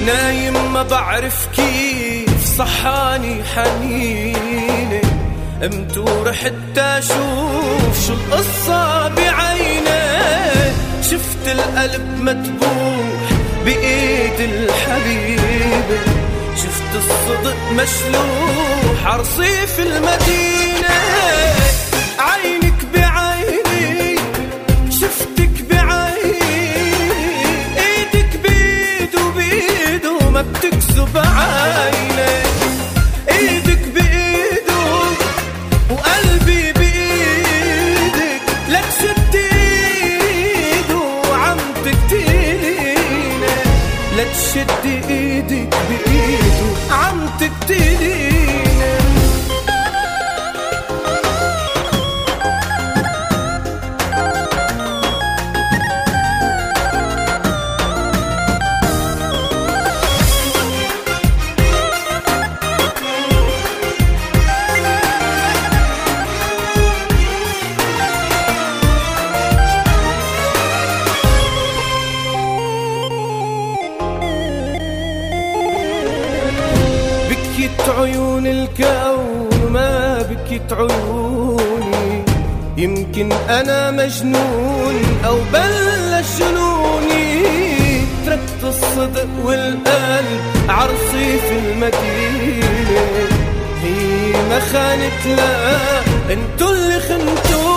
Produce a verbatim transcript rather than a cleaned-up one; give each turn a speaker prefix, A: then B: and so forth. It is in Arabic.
A: نايم ما بعرف كيف صحاني حنيني، قمت ورحت اشوف شو القصة بعيني. شفت القلب مدبوح بإيد الحبيبة، شفت الصدق مشلوح عرصيف المدينة. عينك بعيني شفتك بعيني، ايدك بيد وبيد وما بتكذب عيني. ايدك بإيده وقلبي بإيدك، لا تشدي ايده وعم تقتليني، لا تشدي ايدك بإيده عم تقتليني. بكيت عيون الكون ما بكيت عيوني، يمكن أنا مجنون أو بلش جنوني. تركت الصدق والقلب عرصيف المدينة، هي ما خانت لا انتو اللي خنتوني.